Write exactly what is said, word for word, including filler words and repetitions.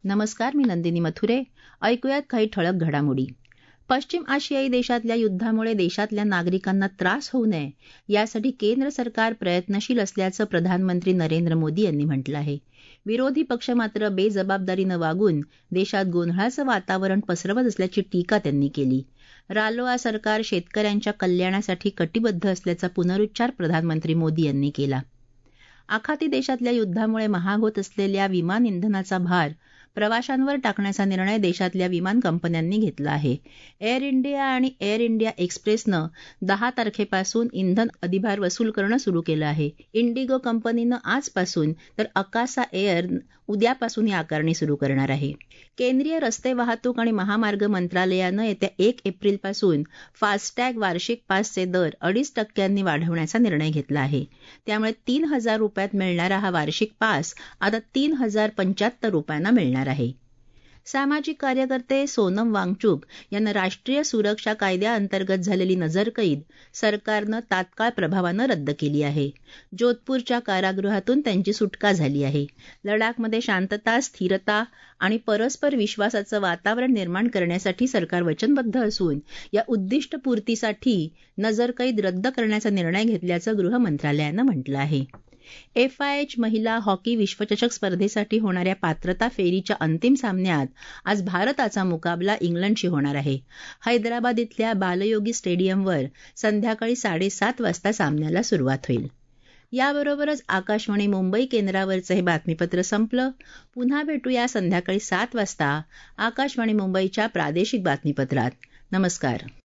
नमस्कार, मी नंदिनी मथुरे. ऐकूयात काही ठळक घडामोडी. पश्चिम आशियाई देशातल्या युद्धामुळे देशातल्या नागरिकांना त्रास होऊ नये यासाठी केंद्र सरकार प्रयत्नशील असल्याचं प्रधानमंत्री नरेंद्र मोदी यांनी म्हटलं आहे. विरोधी पक्ष मात्र बेजबाबदारीनं वागून देशात गोंधळाचं वातावरण पसरवत असल्याची टीका त्यांनी केली. रालोआ सरकार शेतकऱ्यांच्या कल्याणासाठी कटिबद्ध असल्याचा पुनरुच्चार प्रधानमंत्री मोदी यांनी केला. आखाती देशातल्या युद्धामुळे महाग होत असलेल्या विमान इंधनाचा भार प्रवाशांवर टाकण्याचा निर्णय देशातल्या विमान कंपन्यांनी घेतला आहे. एअर इंडिया आणि एअर इंडिया एक्सप्रेसनं दहा तारखेपासून इंधन अधिभार वसूल करणं सुरू केलं आहे. इंडिगो कंपनीनं आजपासून तर अकासा एअर उद्यापासून ही आकारणी सुरू करणार आहे. केंद्रीय रस्ते वाहतूक आणि महामार्ग मंत्रालयानं येत्या एक एप्रिलपासून फास्टॅग वार्षिक पासचे दर अडीच टक्क्यांनी वाढवण्याचा निर्णय घेतला आहे. त्यामुळे तीन हजार रुपयात मिळणारा हा वार्षिक पास आता तीन हजार पंच्याहत्तर रुपयांना मिळणार आहे. सामाजिक कार्यकर्ते सोनम वांगचुक यांना राष्ट्रीय सुरक्षा कायद्याअंतर्गत झालेली नजरकैद सरकारनं तात्काळ प्रभावानं रद्द केली आहे. जोधपूरच्या कारागृहातून त्यांची सुटका झाली आहे. लडाखमध्ये शांतता, स्थिरता आणि परस्पर विश्वासाचं वातावरण निर्माण करण्यासाठी सरकार वचनबद्ध असून या उद्दिष्टपूर्तीसाठी नजरकैद रद्द करण्याचा निर्णय घेतल्याचं गृह मंत्रालयानं म्हटलं आहे. एफ आय एच महिला हॉकी विश्वचषक स्पर्धेसाठी होणाऱ्या पात्रता फेरीच्या अंतिम सामन्यात आज भारताचा मुकाबला इंग्लंडशी होणार आहे. हैदराबाद इथल्या बालयोगी स्टेडियमवर संध्याकाळी साडेसात वाजता सामन्याला सुरुवात होईल. याबरोबरच आकाशवाणी मुंबई केंद्रावरचं हे बातमीपत्र संपलं. पुन्हा भेटूया संध्याकाळी सात वाजता आकाशवाणी मुंबईच्या प्रादेशिक बातमीपत्रात. नमस्कार.